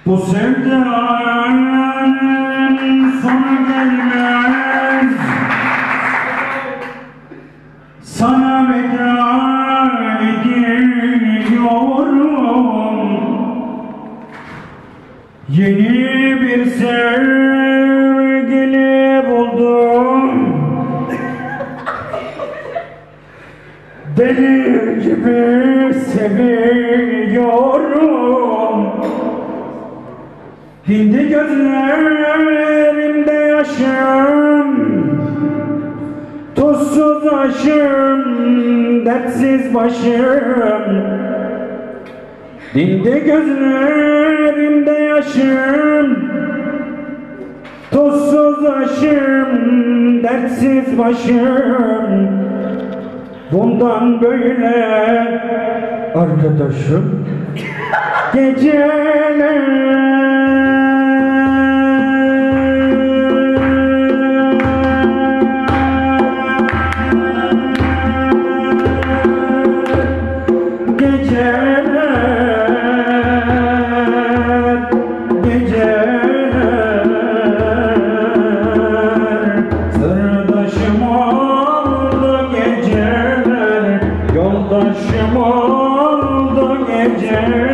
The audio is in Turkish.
Bu sevdanın sonu gelmez. Sana veda ediyorum. Yeni bir sevgili buldum. Deli gibi seviyorum. Dindi gözlerimde yaşım, tuzsuz aşım, dertsiz başım. Dindi gözlerimde yaşım, tuzsuz aşım, dertsiz başım. Bundan böyle arkadaşım geceler sırdaşım oldu geceler, yoldaşım oldu geceler.